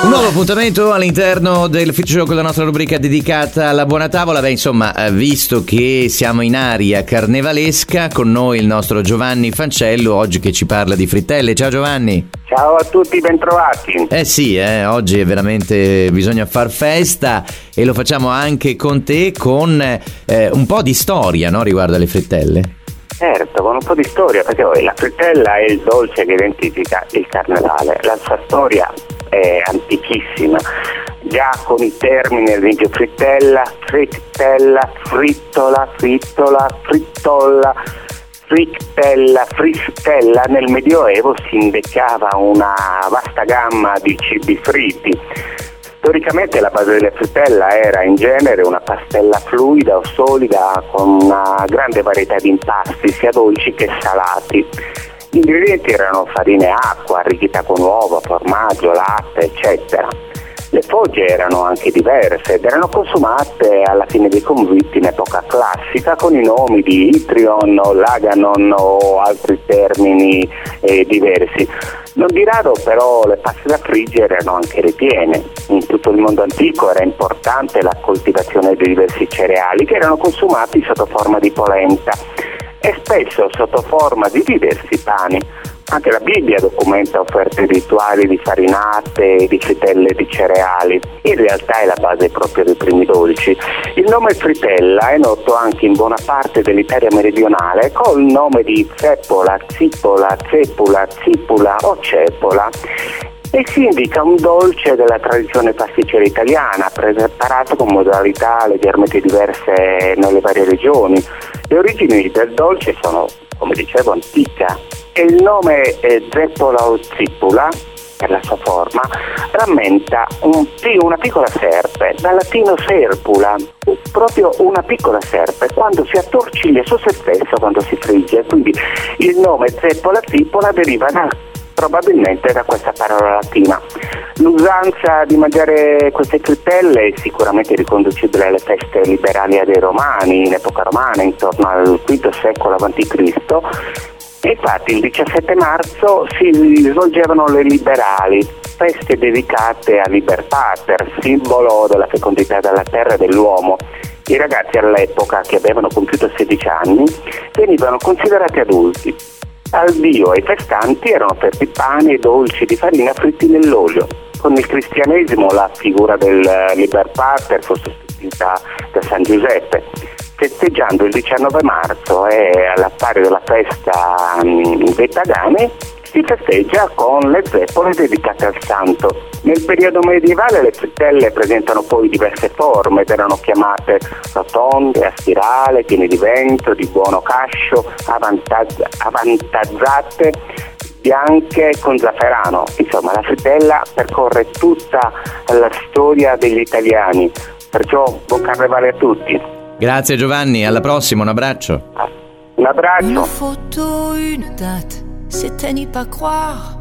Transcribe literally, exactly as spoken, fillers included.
Un nuovo appuntamento all'interno del Fit Show con la nostra rubrica dedicata alla buona tavola. Beh, insomma, visto che siamo in aria carnevalesca, con noi il nostro Giovanni Fancello, oggi che ci parla di frittelle. Ciao Giovanni. Ciao a tutti, bentrovati. Eh sì, eh, oggi è veramente bisogna far festa e lo facciamo anche con te, con eh, un po' di storia, no, riguardo alle frittelle. Certo, con un po' di storia, perché poi la frittella è il dolce che identifica il carnevale. La sua storia è antichissima, già con i termini, ad esempio frittella, frittella, frittola, frittola, frittolla, frittella, fristella. Nel Medioevo si indicava una vasta gamma di cibi fritti. Storicamente la base della frittella era in genere una pastella fluida o solida con una grande varietà di impasti, sia dolci che salati. Gli ingredienti erano farina e acqua, arricchita con uova, formaggio, latte, eccetera. Le foglie erano anche diverse ed erano consumate alla fine dei conviti in epoca classica con i nomi di Itrion o Laganon o altri termini eh, diversi. Non di raro però le paste da friggere erano anche ripiene. In tutto il mondo antico era importante la coltivazione di diversi cereali che erano consumati sotto forma di polenta e spesso sotto forma di diversi pani. Anche la Bibbia documenta offerte rituali di farinate e di frittelle di cereali. In realtà è la base proprio dei primi dolci. Il nome fritella è noto anche in buona parte dell'Italia meridionale col nome di zeppola, zipola, zepula, zipula o cepola. E si indica un dolce della tradizione pasticcera italiana, preparato con modalità leggermente diverse nelle varie regioni. Le origini del dolce sono, come dicevo, antica e il nome eh, zeppola o zipula, per la sua forma, rammenta un, una piccola serpe, dal latino serpula, proprio una piccola serpe, quando si attorciglia su se stesso quando si frigge. Quindi il nome zeppola zipola deriva da probabilmente da questa parola latina. L'usanza di mangiare queste frittelle è sicuramente riconducibile alle feste liberali dei Romani, in epoca romana, intorno al quinto secolo avanti Cristo. E infatti il diciassette marzo si svolgevano le liberali, feste dedicate a Liber Pater, simbolo della fecondità della terra e dell'uomo. I ragazzi all'epoca, che avevano compiuto sedici anni, venivano considerati adulti. Al dio e ai festanti erano offerti pani e dolci di farina fritti nell'olio. Con il cristianesimo la figura del Liber Pater fu sostituita da San Giuseppe. Festeggiando il diciannove marzo e alla pari della festa um, dei pagani si festeggia con le zeppole dedicate al santo. Nel periodo medievale le frittelle presentano poi diverse forme ed erano chiamate rotonde, a spirale, piene di vento, di buono cascio, avantaggi- avantaggiate, bianche con zafferano. Insomma, la frittella percorre tutta la storia degli italiani. Perciò buon carnevale a tutti. Grazie Giovanni, alla prossima, un abbraccio. Un abbraccio. Une photo, une date, c'était n'y pas croire.